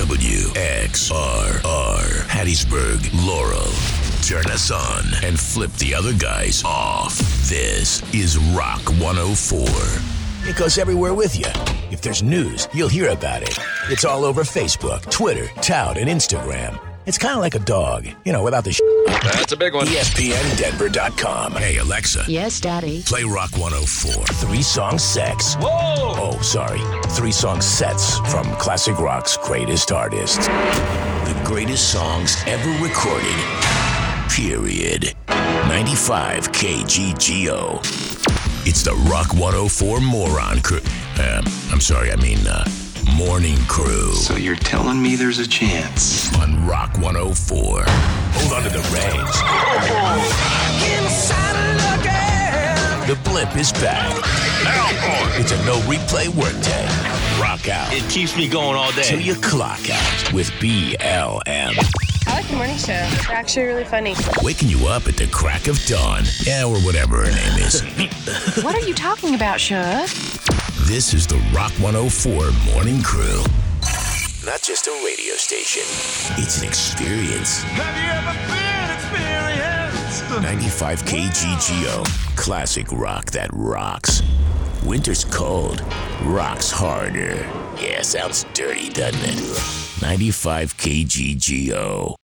WXRR, Hattiesburg, Laurel. Turn us on and flip the other guys off. This is Rock 104. It goes everywhere with you. If there's news, you'll hear about it. It's all over Facebook, Twitter, Tout, and Instagram. It's kind of like a dog, without the That's a big one. ESPNDenver.com. Hey, Alexa. Yes, Daddy. Play Rock 104. 3-song sets. Whoa! Oh, sorry. 3-song sets from classic rock's greatest artists. The greatest songs ever recorded. Period. 95 KGGO. It's the Rock 104 Moron Crew. Morning Crew. So you're telling me there's a chance? On Rock 104. Hold on to the reins. The blimp is back. It's a no replay workday. Rock out. It keeps me going all day. Till you clock out with BLM. I like the morning show. They're actually really funny. Waking you up at the crack of dawn. Or whatever her name is. What are you talking about, Shug? This is the Rock 104 Morning Crew. Not just a radio station. It's an experience. Have you ever been experienced? 95 KGGO. Classic rock that rocks. Winter's cold. Rocks harder. Yeah, sounds dirty, doesn't it? 95 KGGO.